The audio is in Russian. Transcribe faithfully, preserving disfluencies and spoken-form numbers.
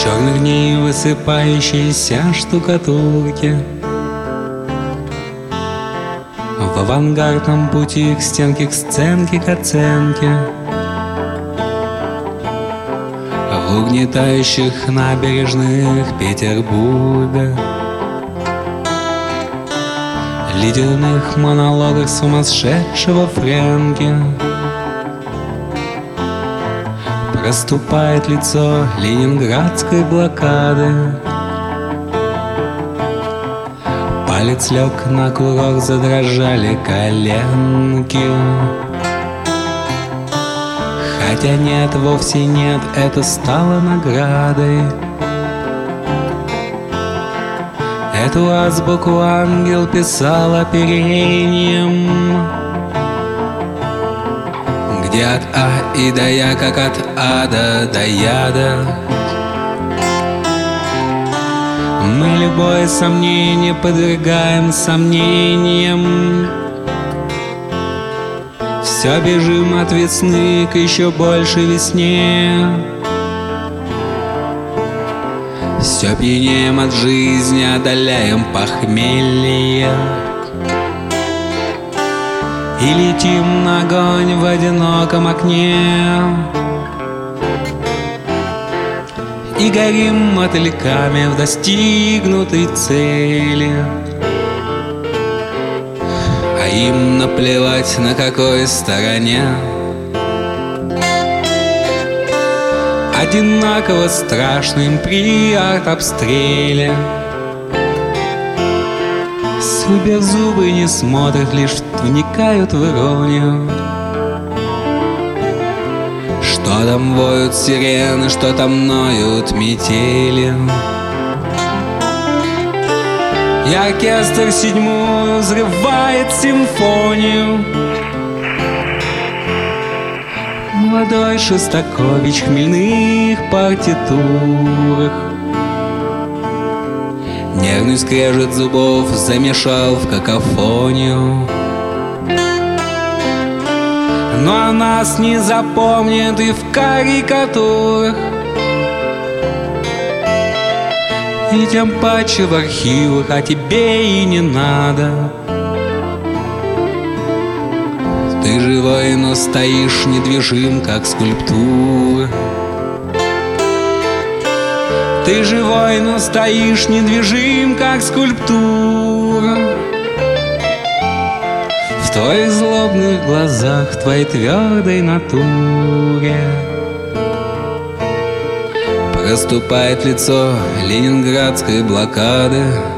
черных дней высыпающейся штукатурки, в авангардном пути к стенке, к сценке, к оценке, в угнетающих набережных Петербурга, ледяных монологах сумасшедшего Фрэнки проступает лицо ленинградской блокады. Палец лег на курок, задрожали коленки. Хотя нет, вовсе нет, это стало наградой. Эту азбуку ангел писал оперением, где от А и до Я, как от ада до яда. Мы любое сомнение подвергаем сомнениям. Все бежим от весны к еще большей весне. Все пьянеем от жизни, одоляем похмелье и летим на огонь в одиноком окне. И горим мотыльками в достигнутой цели, а им наплевать, на какой стороне. Одинаково страшно им при артобстреле. Суперзубы не смотрят, лишь вникают в иронию. Что там воют сирены, что там ноют метели. И оркестр седьмую взрывает симфонию. Молодой Шостакович в хмельных партитурах нервный скрежет зубов замешал в какофонию. Но о нас не запомнят и в карикатурах, и тем паче в архивах, а тебе и не надо. Ты живой, но стоишь недвижим, как скульптура. Ты живой, но стоишь недвижим, как скульптура. В твоих злобных глазах, в твоей твердой натуре проступает лицо ленинградской блокады.